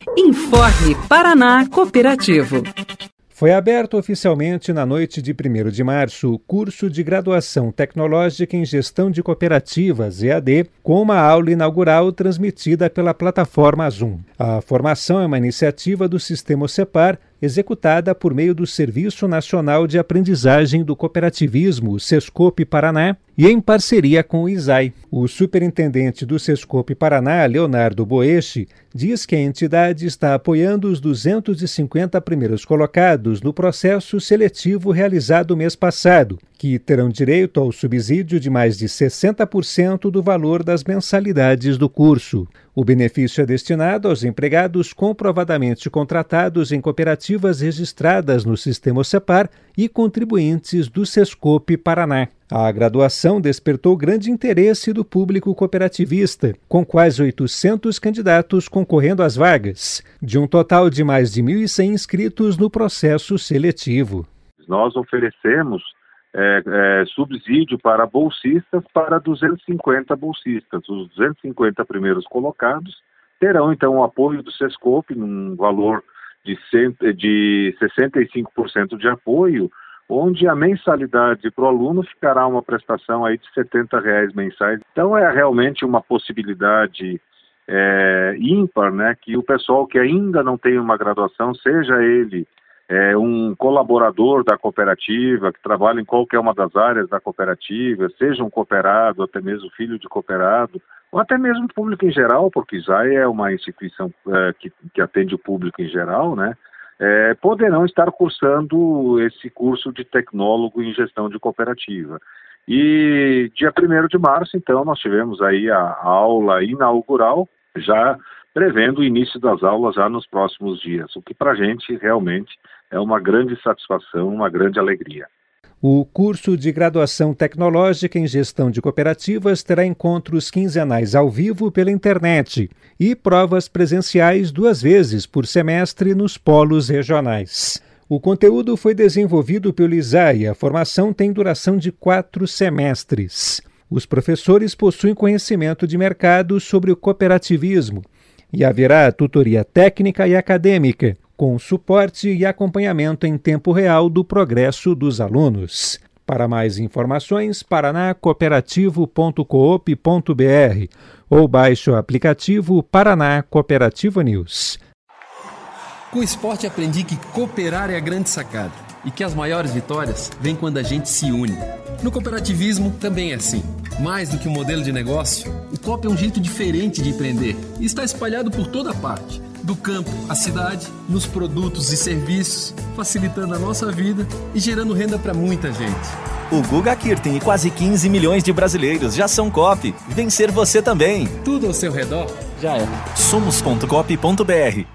Informe Paraná Cooperativo. Foi aberto oficialmente na noite de 1º de março o curso de graduação tecnológica em gestão de cooperativas, EAD, com uma aula inaugural transmitida pela plataforma Zoom. A formação é uma iniciativa do Sistema Cepar, executada por meio do Serviço Nacional de Aprendizagem do Cooperativismo, Sescope Paraná, e em parceria com o ISAI. O superintendente do Sescope Paraná, Leonardo Boesch, diz que a entidade está apoiando os 250 primeiros colocados no processo seletivo realizado mês passado, que terão direito ao subsídio de mais de 60% do valor das mensalidades do curso. O benefício é destinado aos empregados comprovadamente contratados em cooperativas registradas no Sistema Cepar e contribuintes do Sescope Paraná. A graduação despertou grande interesse do público cooperativista, com quase 800 candidatos concorrendo às vagas, de um total de mais de 1.100 inscritos no processo seletivo. Nós oferecemos subsídio para bolsistas para 250 bolsistas. Os 250 primeiros colocados terão, então, o apoio do Sescope, num valor de 65% de apoio, onde a mensalidade para o aluno ficará uma prestação aí de R$ 70 mensais. Então, é realmente uma possibilidade ímpar, né, que o pessoal que ainda não tem uma graduação, seja ele um colaborador da cooperativa, que trabalha em qualquer uma das áreas da cooperativa, seja um cooperado, até mesmo filho de cooperado, ou até mesmo o público em geral, porque já é uma instituição que atende o público em geral, né? Poderão estar cursando esse curso de tecnólogo em gestão de cooperativa. E dia 1º de março, então, nós tivemos aí a aula inaugural, já prevendo o início das aulas já nos próximos dias, o que para a gente realmente é uma grande satisfação, uma grande alegria. O curso de graduação tecnológica em gestão de cooperativas terá encontros quinzenais ao vivo pela internet e provas presenciais 2 vezes por semestre nos polos regionais. O conteúdo foi desenvolvido pelo ISAI e a formação tem duração de 4 semestres. Os professores possuem conhecimento de mercado sobre o cooperativismo e haverá tutoria técnica e acadêmica, com suporte e acompanhamento em tempo real do progresso dos alunos. Para mais informações, paranacooperativo.coop.br ou baixe o aplicativo Paraná Cooperativa News. Com o esporte aprendi que cooperar é a grande sacada e que as maiores vitórias vêm quando a gente se une. No cooperativismo também é assim. Mais do que um modelo de negócio, o COP é um jeito diferente de empreender e está espalhado por toda parte, do campo à cidade, nos produtos e serviços, facilitando a nossa vida e gerando renda para muita gente. O Guga Kirten e quase 15 milhões de brasileiros já são COP. Vencer você também. Tudo ao seu redor já é. Somos.coop.br